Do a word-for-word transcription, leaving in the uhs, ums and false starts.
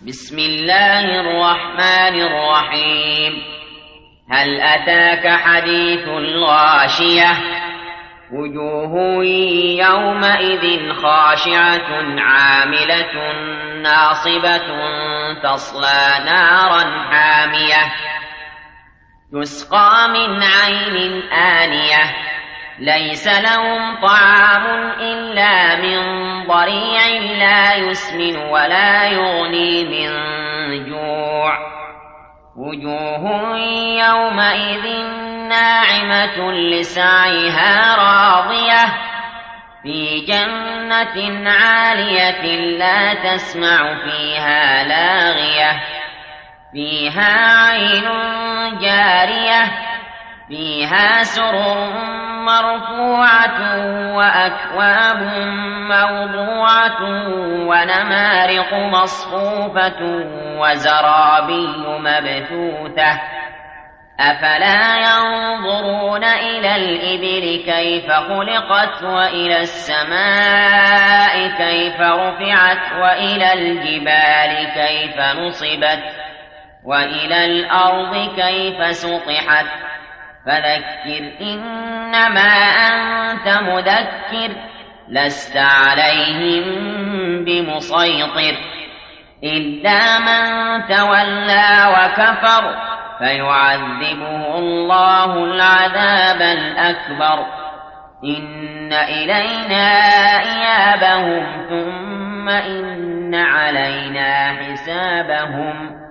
بسم الله الرحمن الرحيم. هل أتاك حديث الغاشية؟ وجوه يومئذ خاشعة عاملة ناصبة تصلى نارا حامية تسقى من عين آنية ليس لهم طعام إلا من ضريع لا يسمن ولا يغني من جوع. وجوه يومئذ ناعمة لسعيها راضية في جنة عالية لا تسمع فيها لاغية فيها عين جارية فيها سرر مرفوعة وأكواب موضوعة ونمارق مصفوفة وزرابي مبثوثة أفلا ينظرون إلى الإبل كيف خلقت وإلى السماء كيف رفعت وإلى الجبال كيف نصبت وإلى الأرض كيف سطحت فذكر إنما أنت مذكر لست عليهم بمسيطر إلا من تولى وكفر فيعذبه الله العذاب الأكبر إن إلينا إيابهم ثم إن علينا حسابهم